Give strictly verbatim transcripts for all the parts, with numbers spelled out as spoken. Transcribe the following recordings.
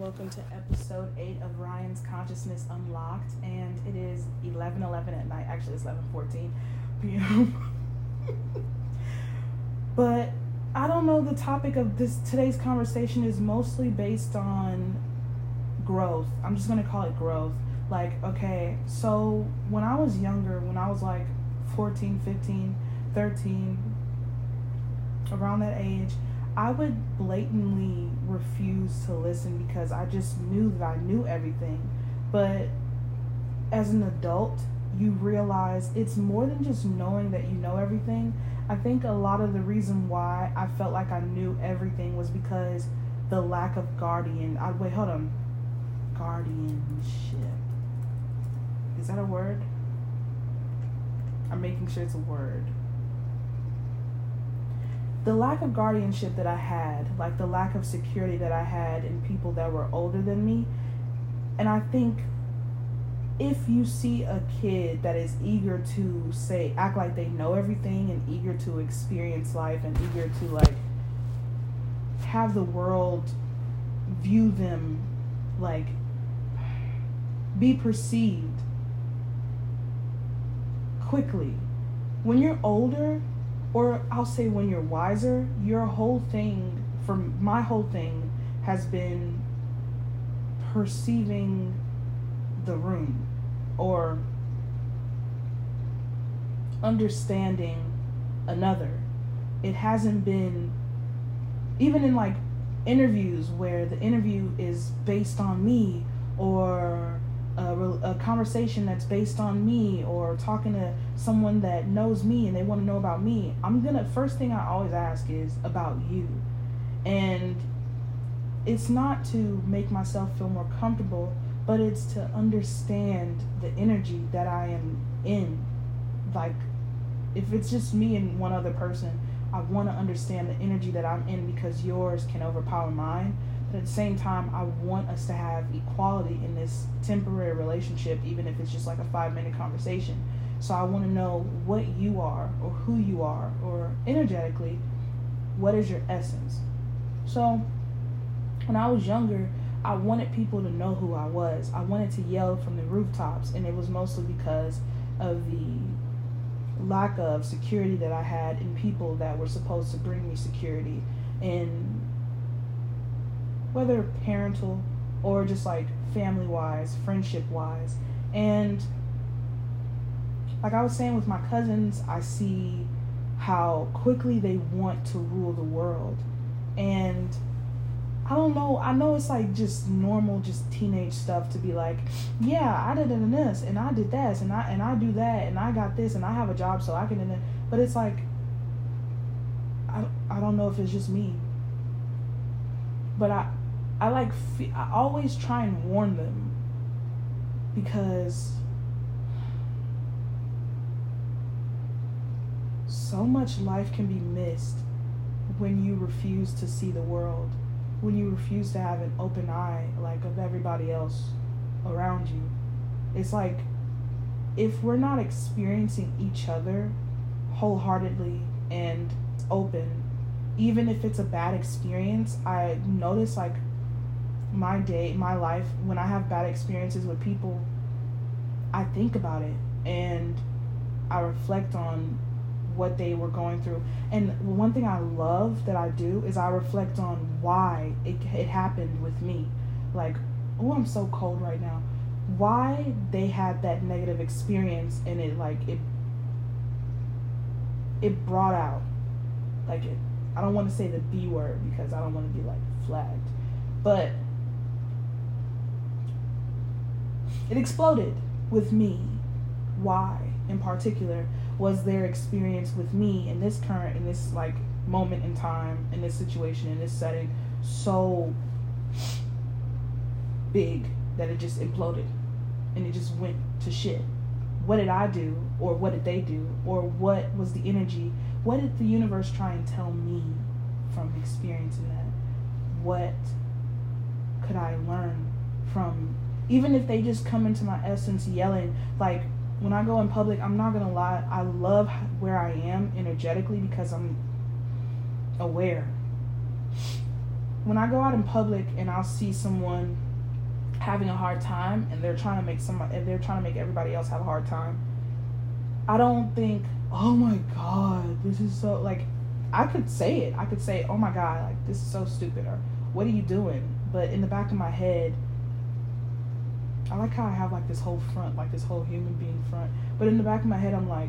welcome to episode eight of Ryan's Consciousness Unlocked. And it is eleven eleven at night. Actually, it's eleven fourteen p.m. But I don't know, the topic of this today's conversation is mostly based on growth. I'm just going to call it growth. Like, okay, so when I was younger, when I was like fourteen, fifteen, thirteen, around that age, I would blatantly refuse to listen because I just knew that I knew everything. But as an adult, you realize it's more than just knowing that you know everything. I think a lot of the reason why I felt like I knew everything was because the lack of guardian. I wait, hold on. Guardianship. Is that a word? I'm making sure it's a word. The lack of guardianship that I had, like the lack of security that I had in people that were older than me. And I think if you see a kid that is eager to say, act like they know everything and eager to experience life and eager to like have the world view them, like be perceived quickly. When you're older, or I'll say when you're wiser, your whole thing, for my whole thing, has been perceiving the room or understanding another. It hasn't been, even in like interviews where the interview is based on me, or A, a conversation that's based on me, or talking to someone that knows me and they want to know about me, I'm gonna, first thing I always ask is about you. And it's not to make myself feel more comfortable, but it's to understand the energy that I am in. Like, if it's just me and one other person, I want to understand the energy that I'm in because yours can overpower mine. But at the same time, I want us to have equality in this temporary relationship, even if it's just like a five minute conversation. So I want to know what you are, or who you are, or energetically, what is your essence. So when I was younger, I wanted people to know who I was. I wanted to yell from the rooftops, and it was mostly because of the lack of security that I had in people that were supposed to bring me security, and whether parental or just like family-wise, friendship-wise. And like I was saying with my cousins, I see how quickly they want to rule the world. And I don't know, I know it's like just normal, just teenage stuff to be like, yeah, I did this, and I did this, and I and I do that, and I got this, and I have a job so I can, but it's like, I, I don't know if it's just me. But I, I like, I always try and warn them, because so much life can be missed when you refuse to see the world, when you refuse to have an open eye, like, of everybody else around you. It's like, if we're not experiencing each other wholeheartedly and open, even if it's a bad experience, I notice like my day, my life, when I have bad experiences with people, I think about it and I reflect on what they were going through. And one thing I love that I do is I reflect on why it, it happened with me. Like, oh, I'm so cold right now. Why they had that negative experience, and it like, it, it brought out, like it, I don't want to say the B word because I don't want to be like flagged, but it exploded with me. Why, in particular, was their experience with me in this current, in this like moment in time, in this situation, in this setting, so big that it just imploded and it just went to shit? What did I do, or what did they do, or what was the energy? What did the universe try and tell me from experiencing that? What could I learn from, even if they just come into my essence yelling? Like, when I go in public, I'm not gonna lie, I love where I am energetically because I'm aware. when I go out in public and I'll see someone having a hard time and they're trying to make somebody, they're trying to make everybody else have a hard time, I don't think, oh my God, this is so, like, I could say it. I could say, oh my God, like, this is so stupid, or what are you doing? But in the back of my head, I like how I have like this whole front, like this whole human being front. But in the back of my head, I'm like,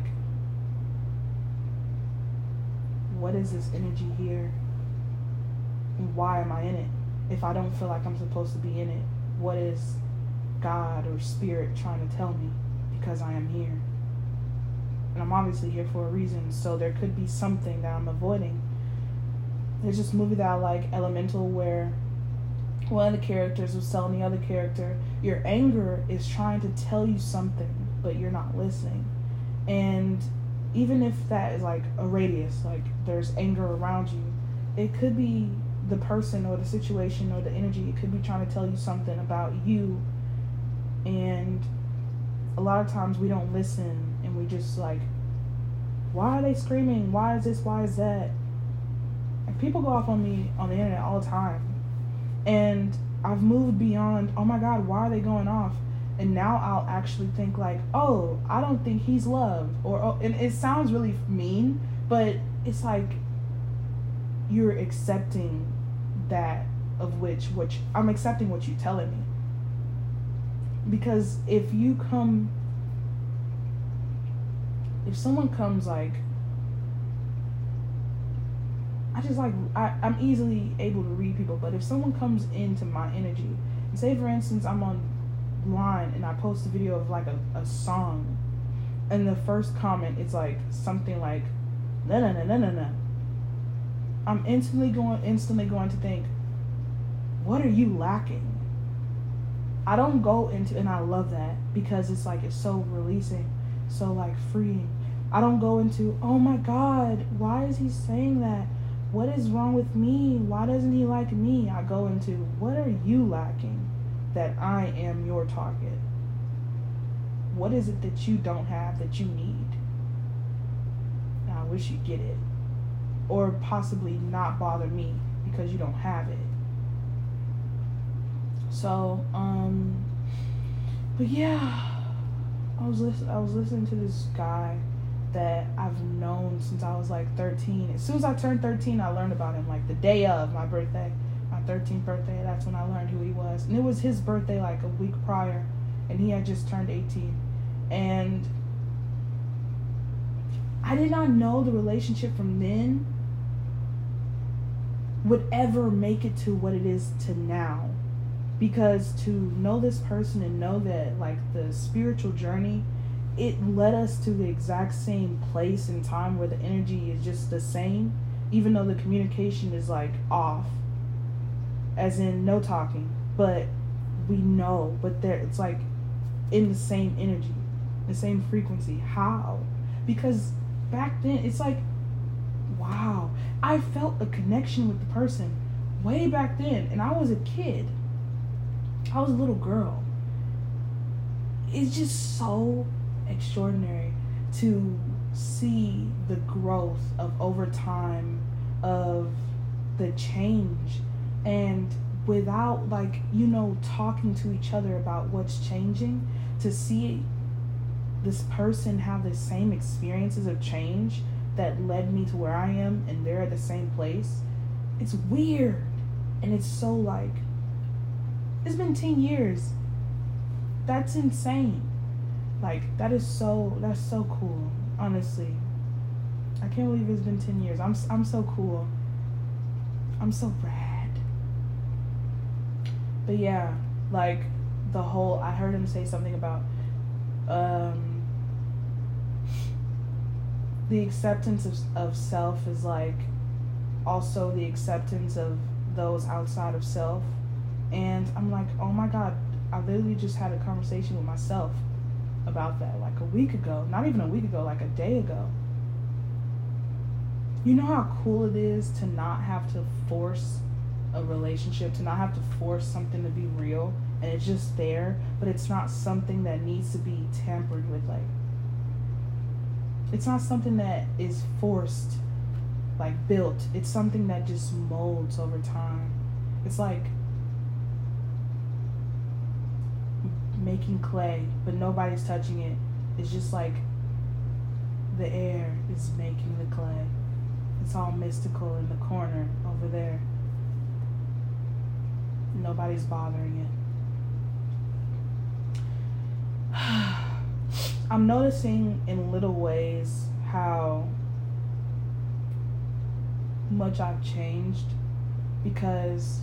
what is this energy here? And why am I in it? If I don't feel like I'm supposed to be in it, what is God or spirit trying to tell me? Because I am here. And I'm obviously here for a reason, so there could be something that I'm avoiding. There's this movie that I like, Elemental, where one of the characters was telling the other character, your anger is trying to tell you something, but you're not listening. And even if that is like a radius, like there's anger around you, it could be the person or the situation or the energy. It could be trying to tell you something about you. And a lot of times we don't listen, and we just like, why are they screaming? Why is this? Why is that? Like, people go off on me on the internet all the time. And I've moved beyond, oh my God, why are they going off? And now I'll actually think like, oh, I don't think he's loved. Or, oh, and it sounds really mean, but it's like you're accepting that of which, which I'm accepting what you're telling me. Because if you come, if someone comes like, I just like, I, I'm easily able to read people, but if someone comes into my energy, and say for instance, I'm online and I post a video of like a, a song, and the first comment is like something like, no, no, no, no, no, no. I'm instantly going, instantly going to think, what are you lacking? I don't go into, and I love that because it's like, it's so releasing, so like freeing. I don't go into, oh my God, why is he saying that? What is wrong with me? Why doesn't he like me? I go into, what are you lacking that I am your target? What is it that you don't have that you need? And I wish you get it. Or possibly not bother me because you don't have it. So, um, but yeah, I was listen- I was listening to this guy that I've known since I was like thirteen. As soon as I turned thirteen, I learned about him, like the day of my birthday, my thirteenth birthday. That's when I learned who he was. And it was his birthday like a week prior, and he had just turned eighteen. And I did not know the relationship from then would ever make it to what it is to now. Because to know this person and know that like the spiritual journey, it led us to the exact same place and time where the energy is just the same, even though the communication is like off, as in no talking, but we know, but there it's like in the same energy, the same frequency. How? Because back then it's like, wow, I felt a connection with the person way back then, and I was a kid. I was a little girl. It's just so extraordinary to see the growth of over time, of the change, and without like, you know, talking to each other about what's changing, to see this person have the same experiences of change that led me to where I am, and they're at the same place. It's weird, and it's so like, it's been ten years. That's insane. Like, that is so, that's so cool, honestly. I can't believe it's been ten years. I'm I'm so cool. I'm so rad. But yeah, like, the whole, I heard him say something about um, the acceptance of, of self is like also the acceptance of those outside of self. And I'm like, oh my God, I literally just had a conversation with myself about that like a week ago. Not even a week ago, like a day ago. You know how cool it is to not have to force a relationship, to not have to force something to be real, and it's just there, but it's not something that needs to be tampered with. Like, it's not something that is forced, like built. It's something that just molds over time. It's like making clay, but nobody's touching it. It's just like the air is making the clay. It's all mystical in the corner over there. Nobody's bothering it. I'm noticing in little ways how much I've changed, because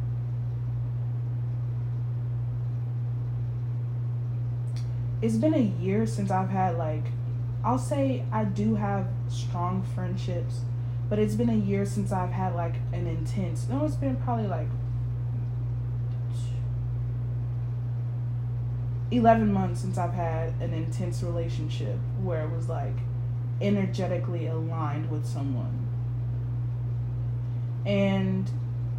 it's been a year since I've had, like, I'll say I do have strong friendships, but it's been a year since I've had like an intense, no, it's been probably like eleven months since I've had an intense relationship where it was like energetically aligned with someone. And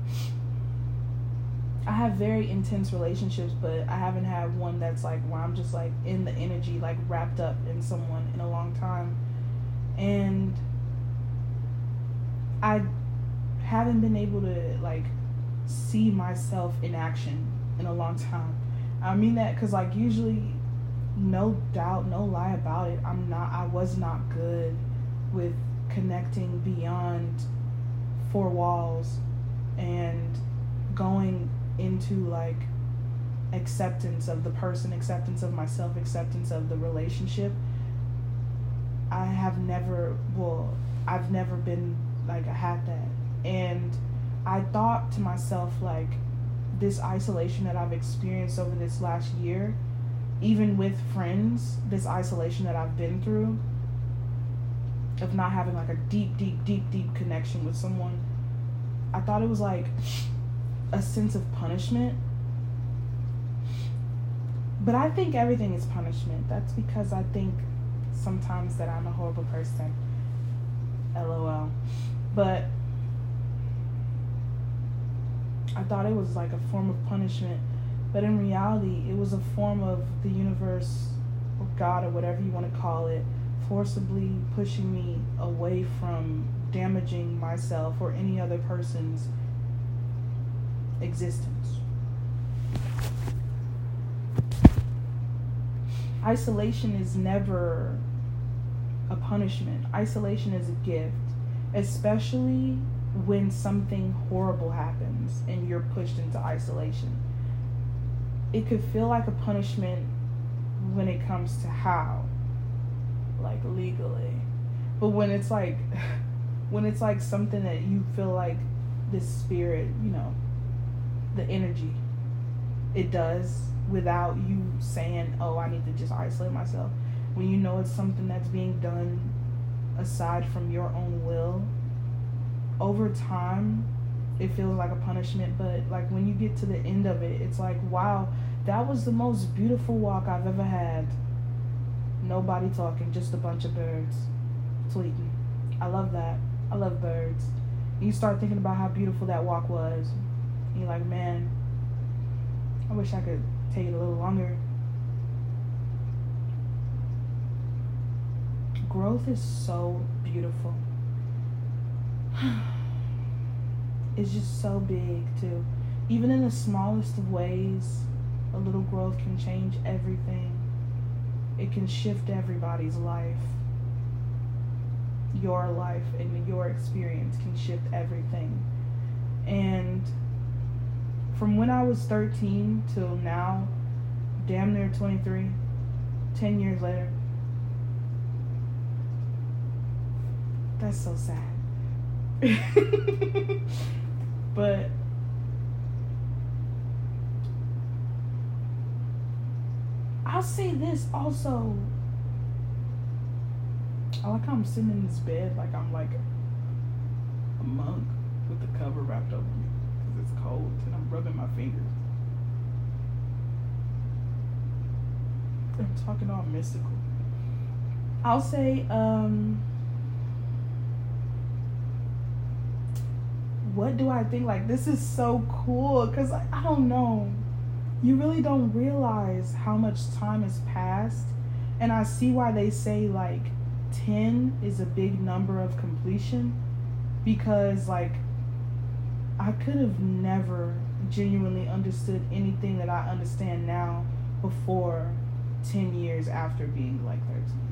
I have very intense relationships, but I haven't had one that's like where I'm just like in the energy, like wrapped up in someone in a long time. And I haven't been able to like see myself in action in a long time. I mean that because like usually, no doubt, no lie about it, I'm not, I was not good with connecting beyond four walls and going into like acceptance of the person, acceptance of myself, acceptance of the relationship. I have never, well, I've never been like, I had that. And I thought to myself, like, this isolation that I've experienced over this last year, even with friends, this isolation that I've been through, of not having like a deep, deep, deep, deep connection with someone, I thought it was like a sense of punishment. But I think everything is punishment. That's because I think sometimes that I'm a horrible person. LOL. But I thought it was like a form of punishment. But in reality, it was a form of the universe or God or whatever you want to call it, forcibly pushing me away from damaging myself or any other person's existence. Isolation is never a punishment. Isolation is a gift, especially when something horrible happens and you're pushed into isolation. It could feel like a punishment when it comes to how, like legally. But when it's like, when it's like something that you feel like this spirit, you know, the energy, it does without you saying, oh, I need to just isolate myself. When you know it's something that's being done aside from your own will, over time, it feels like a punishment. But like when you get to the end of it, it's like, wow, that was the most beautiful walk I've ever had. Nobody talking, just a bunch of birds tweeting. I love that. I love birds. And you start thinking about how beautiful that walk was. And you're like, man, I wish I could take it a little longer. Growth is so beautiful. It's just so big too. Even in the smallest of ways, a little growth can change everything. It can shift everybody's life. Your life and your experience can shift everything. And from when I was thirteen till now, damn near twenty-three, ten years later, that's so sad. But I'll say this also. I like how I'm sitting in this bed like I'm like a monk with the cover wrapped over me because it's cold and I'm rubbing my fingers. I'm talking all mystical. I'll say, um, what do I think? Like, this is so cool because I, I don't know. You really don't realize how much time has passed. And I see why they say, like, ten is a big number of completion. Because, like, I could have never genuinely understood anything that I understand now before ten years after being like thirteen.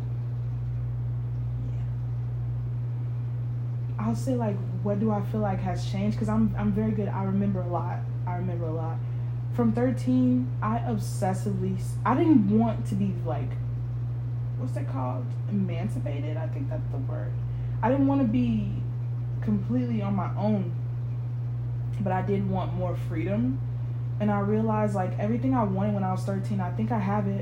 Yeah. I'll say, like, what do I feel like has changed? Because I'm, I'm very good. I remember a lot. I remember a lot. From thirteen, I obsessively, I didn't want to be, like, what's that called? Emancipated? I think that's the word. I didn't want to be completely on my own, but I did want more freedom. And I realized, like, everything I wanted when I was thirteen, I think I have it.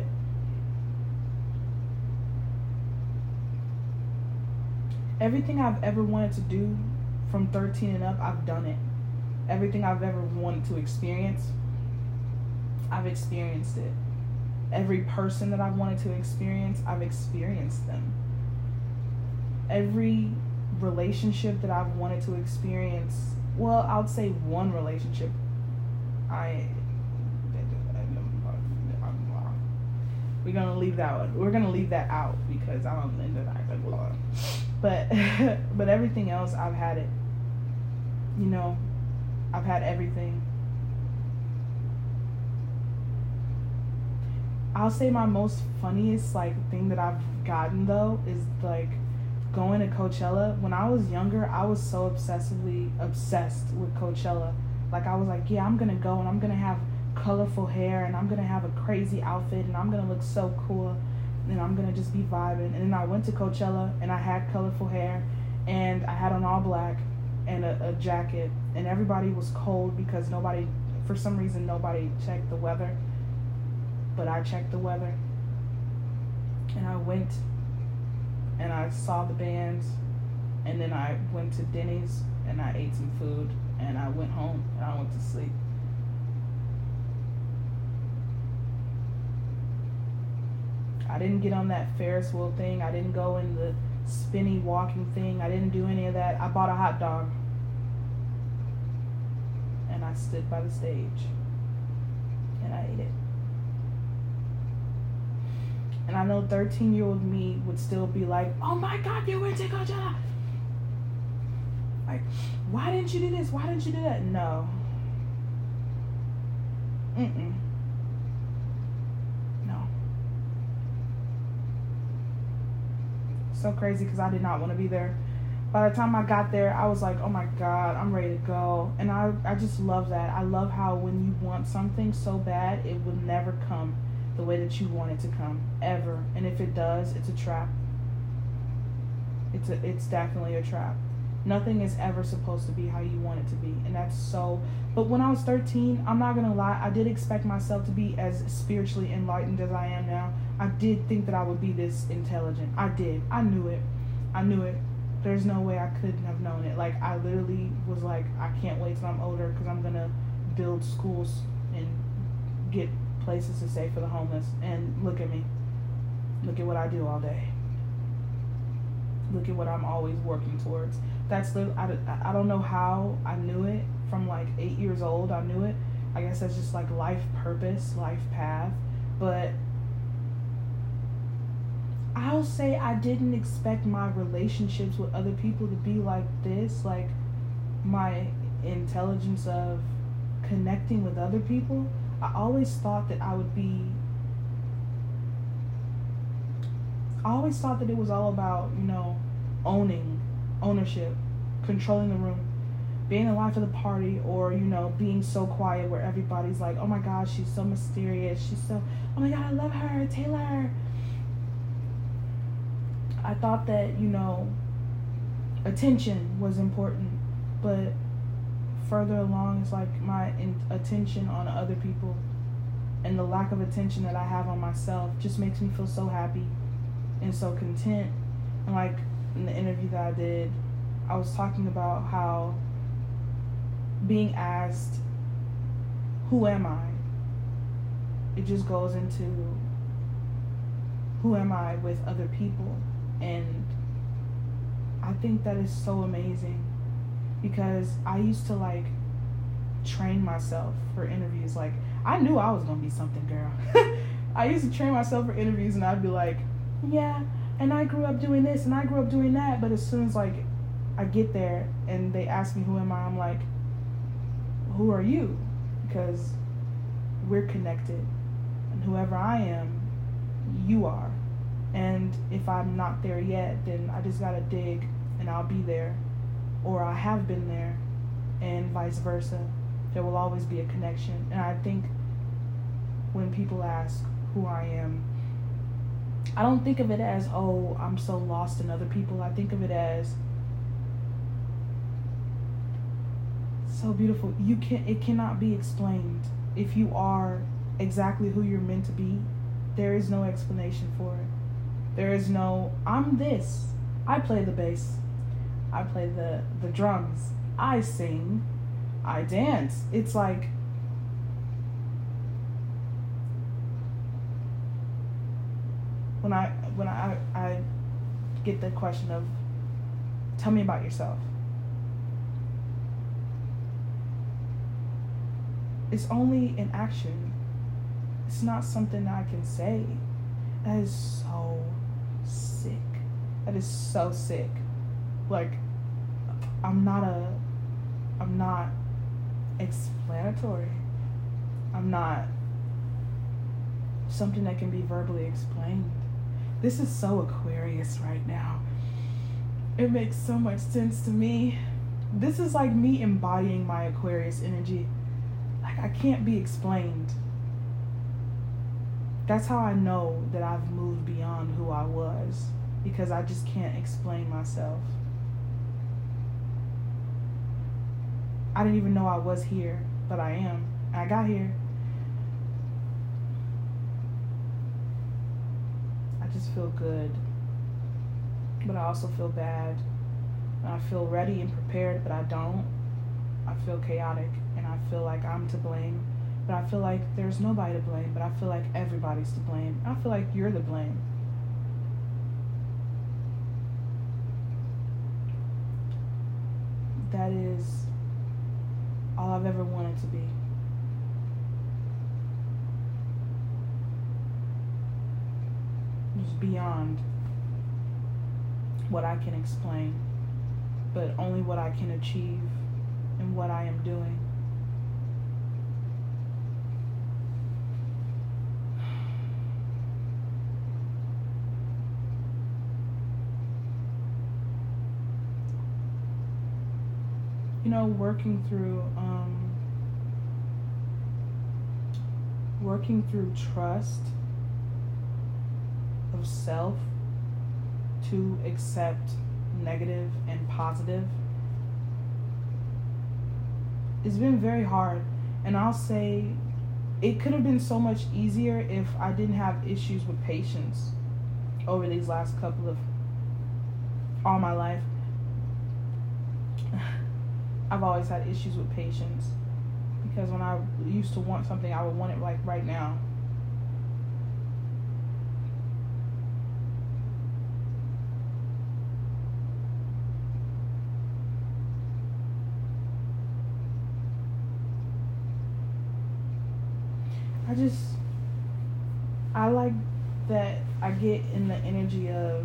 Everything I've ever wanted to do from thirteen and up, I've done it. Everything I've ever wanted to experience, I've experienced it. Every person that I've wanted to experience, I've experienced them. Every relationship that I've wanted to experience, well, I would say one relationship, I, we're going to leave that one. We're going to leave that out because I don't end it. But, but everything else, I've had it. You know, I've had everything. I'll say my most funniest, like, thing that I've gotten, though, is, like, going to Coachella. When I was younger, I was so obsessively obsessed with Coachella. Like, I was like, yeah, I'm gonna go and I'm gonna have colorful hair and I'm gonna have a crazy outfit and I'm gonna look so cool and I'm gonna just be vibing. And then I went to Coachella and I had colorful hair and I had on all black and a, a jacket, and everybody was cold because nobody, for some reason, nobody checked the weather. But I checked the weather, and I went and I saw the bands, and then I went to Denny's and I ate some food, and I went home and I went to sleep. I didn't get on that Ferris wheel thing. I didn't go in the spinny walking thing. I didn't do any of that. I bought a hot dog and I stood by the stage and I ate it. And I know thirteen-year-old me would still be like, oh my God, you went to Coachella. Like, why didn't you do this? Why didn't you do that? No. Mm-mm. No. So crazy because I did not want to be there. By the time I got there, I was like, oh my God, I'm ready to go. And I, I just love that. I love how when you want something so bad, it will never come the way that you want it to come, ever. And if it does, it's a trap. It's a, it's definitely a trap. Nothing is ever supposed to be how you want it to be. And that's so, but when I was thirteen, I'm not gonna lie, I did expect myself to be as spiritually enlightened as I am now. I did think that I would be this intelligent. I did. I knew it. I knew it. There's no way I couldn't have known it. Like, I literally was like, I can't wait till I'm older because I'm gonna build schools and get places to stay for the homeless. And look at me. Look at what I do all day. Look at what I'm always working towards. That's the, I, I don't know how I knew it from like eight years old. I knew it. I guess that's just like life purpose, life path. But I'll say I didn't expect my relationships with other people to be like this. Like, my intelligence of connecting with other people. I always thought that I would be, I always thought that it was all about, you know, owning, ownership, controlling the room, being the life of the party, or, you know, being so quiet where everybody's like, oh my God, she's so mysterious, she's so, oh my God, I love her, Taylor. I thought that, you know, attention was important, but further along, it's like my in- attention on other people and the lack of attention that I have on myself just makes me feel so happy and so content. And like in the interview that I did, I was talking about how being asked, who am I? It just goes into who am I with other people. And I think that is so amazing. Because I used to, like, train myself for interviews. Like, I knew I was going to be something, girl. I used to train myself for interviews, and I'd be like, yeah, and I grew up doing this, and I grew up doing that. But as soon as, like, I get there, and they ask me, who am I? I'm like, who are you? Because we're connected. And whoever I am, you are. And if I'm not there yet, then I just gotta dig and I'll be there. Or I have been there, and vice versa. There will always be a connection. And I think when people ask who I am, I don't think of it as, oh, I'm so lost in other people. I think of it as so beautiful. You can it cannot be explained. If you are exactly who you're meant to be, there is no explanation for it. There is no, I'm this. I play the bass. I play the, the drums. I sing. I dance. It's like, when I when I, I get the question of, tell me about yourself. It's only an action. It's not something that I can say. That is so sick. That is so sick. Like, I'm not a, I'm not explanatory. I'm not something that can be verbally explained. This is so Aquarius right now. It makes so much sense to me. This is like me embodying my Aquarius energy. Like, I can't be explained. That's how I know that I've moved beyond who I was, because I just can't explain myself. I didn't even know I was here, but I am. I got here. I just feel good, but I also feel bad. And I feel ready and prepared, but I don't. I feel chaotic, and I feel like I'm to blame, but I feel like there's nobody to blame, but I feel like everybody's to blame. I feel like you're to blame. That is all I've ever wanted to be. Just beyond what I can explain, but only what I can achieve and what I am doing. You know, working through um, working through trust of self to accept negative and positive, it's been very hard. And I'll say it could have been so much easier if I didn't have issues with patience over these last couple of, all my life. I've always had issues with patience, because when I used to want something, I would want it like right now. I just, I like that I get in the energy of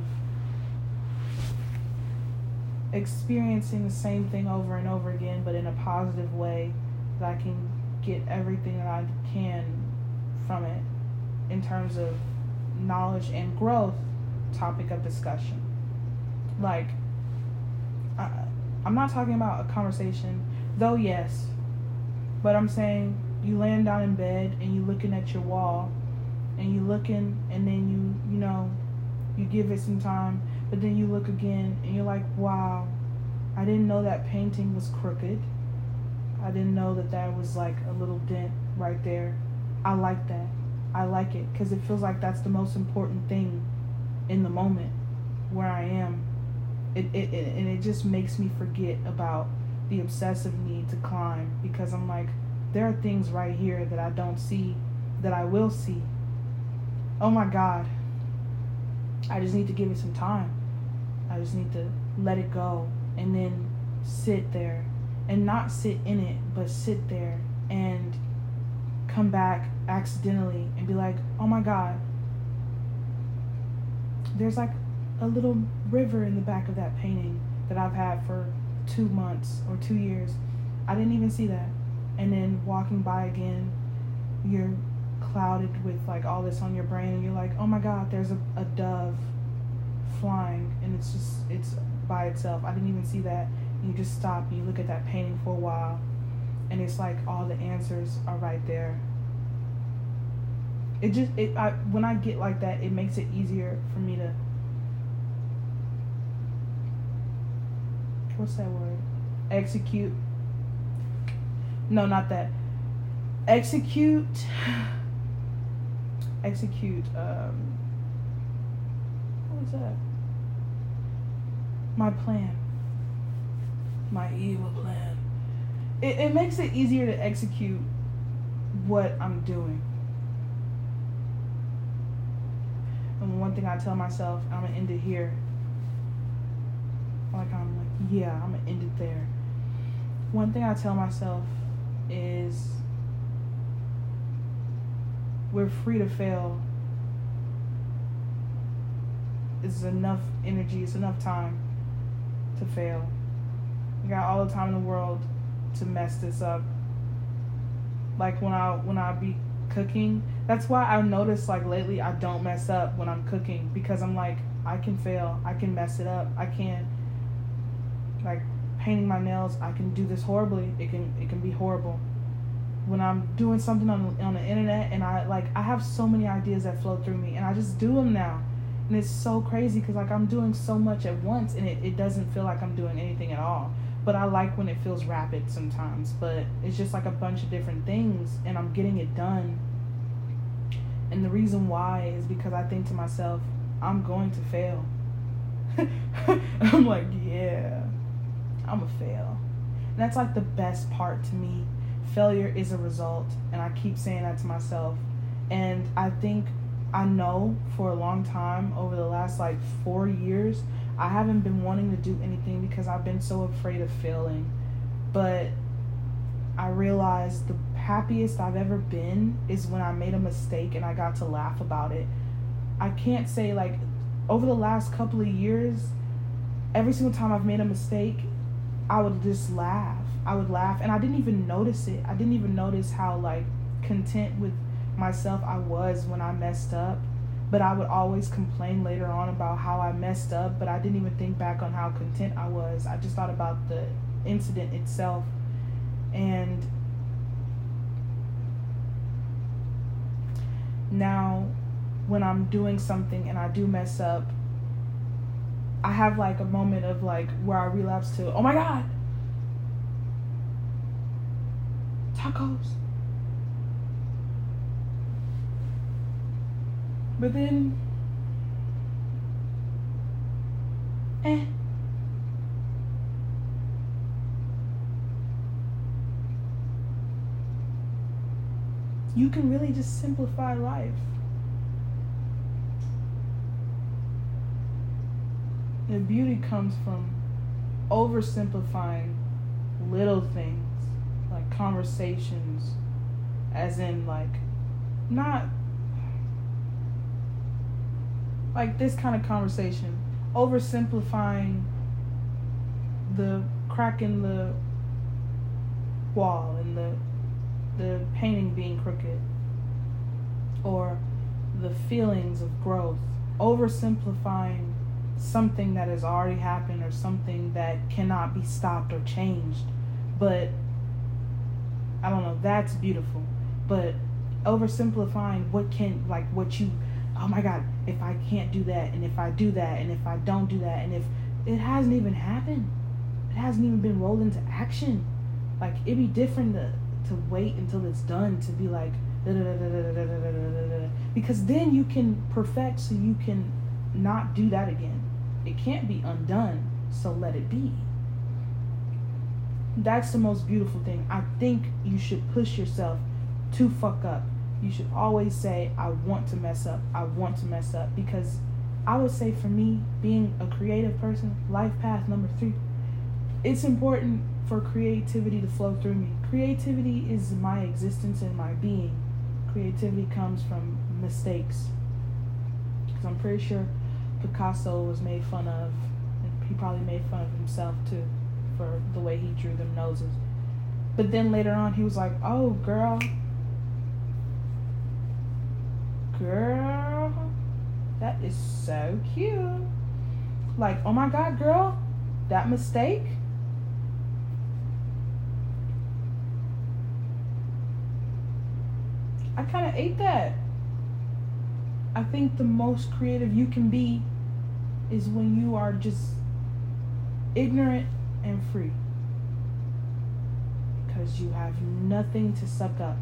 experiencing the same thing over and over again, but in a positive way, that I can get everything that I can from it in terms of knowledge and growth, topic of discussion. Like, I, I'm not talking about a conversation, though yes, but I'm saying you laying down in bed and you looking at your wall, and you looking, and then you, you know, you give it some time, but then you look again and you're like, wow, I didn't know that painting was crooked. I didn't know that that was like a little dent right there. I like that. I like it because it feels like that's the most important thing in the moment where I am. It, it, it and it just makes me forget about the obsessive need to climb, because I'm like, there are things right here that I don't see, that I will see. Oh my God. I just need to give it some time. I just need to let it go and then sit there, and not sit in it, but sit there and come back accidentally and be like, oh my God, there's like a little river in the back of that painting that I've had for two months or two years. I didn't even see that. and then walking by again, you're clouded with like all this on your brain, and you're like, oh my god, there's a, a dove flying, and it's just, it's by itself. I didn't even see that. And you just stop and you look at that painting for a while, and it's like all the answers are right there. It just, it I when I get like that, it makes it easier for me to, what's that word? Execute. No, not that. Execute. Execute. Um, what was that? My plan. My evil plan. It, it makes it easier to execute what I'm doing. And one thing I tell myself, I'm gonna end it here. Like I'm like, yeah, I'm gonna end it there. One thing I tell myself is we're free to fail. It's enough energy, it's enough time to fail. We got all the time in the world to mess this up. Like when I when I be cooking, that's why I've noticed like lately I don't mess up when I'm cooking, because I'm like, I can fail, I can mess it up, I can, like painting my nails, I can do this horribly. It can it can be horrible. When I'm doing something on on the internet, and I like I have so many ideas that flow through me, and I just do them now, and it's so crazy because like I'm doing so much at once, and it, it doesn't feel like I'm doing anything at all. But I like when it feels rapid sometimes, but it's just like a bunch of different things, and I'm getting it done. And the reason why is because I think to myself, I'm going to fail. I'm like, yeah, I'm gonna fail. And that's like the best part to me. Failure is a result, and I keep saying that to myself. And I think I know for a long time, over the last like four years, I haven't been wanting to do anything because I've been so afraid of failing. But I realized the happiest I've ever been is when I made a mistake and I got to laugh about it. I can't say like over the last couple of years, every single time I've made a mistake, I would just laugh. I would laugh, and I didn't even notice it. I didn't even notice how like content with myself I was when I messed up. But I would always complain later on about how I messed up, but I didn't even think back on how content I was. I just thought about the incident itself. And now when I'm doing something and I do mess up, I have like a moment of like where I relapse to, oh my god, tacos. But then, eh. You can really just simplify life. The beauty comes from oversimplifying little things, like conversations, as in like, not like this kind of conversation, oversimplifying the crack in the wall and the the painting being crooked, or the feelings of growth, oversimplifying something that has already happened or something that cannot be stopped or changed. But I don't know, that's beautiful. But oversimplifying what can, like what you, oh my god, if I can't do that, and if I do that, and if I don't do that, and if it hasn't even happened, it hasn't even been rolled into action. Like, it'd be different to to wait until it's done to be like, da, da, da, da, da, da, da, da, da, da. Because then you can perfect, so you can not do that again. It can't be undone, so let it be. That's the most beautiful thing. I think you should push yourself to fuck up. You should always say, I want to mess up. I want to mess up. Because I would say for me, being a creative person, life path number three, it's important for creativity to flow through me. Creativity is my existence and my being. Creativity comes from mistakes. Because I'm pretty sure Picasso was made fun of, and he probably made fun of himself too, for the way he drew them noses. But then later on, he was like, oh, girl. Girl. That is so cute. Like, oh my God, girl. That mistake. I kind of ate that. I think the most creative you can be is when you are just ignorant and free. Because you have nothing to suck up.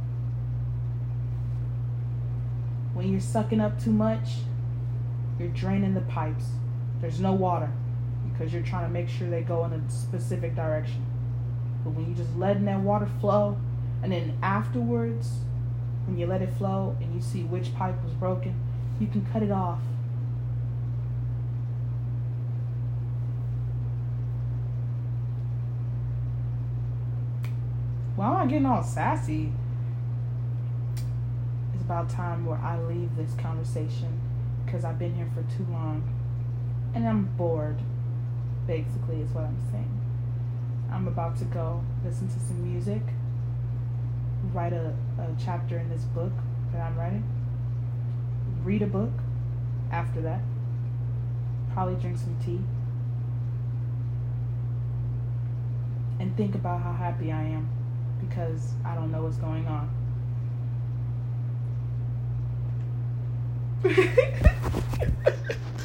When you're sucking up too much, you're draining the pipes. There's no water because you're trying to make sure they go in a specific direction. But when you just letting that water flow, and then afterwards, when you let it flow and you see which pipe was broken, you can cut it off. Well, I'm not getting all sassy. It's about time where I leave this conversation because I've been here for too long and I'm bored, basically, is what I'm saying. I'm about to go listen to some music, write a, a chapter in this book that I'm writing, read a book after that, probably drink some tea, and think about how happy I am because I don't know what's going on.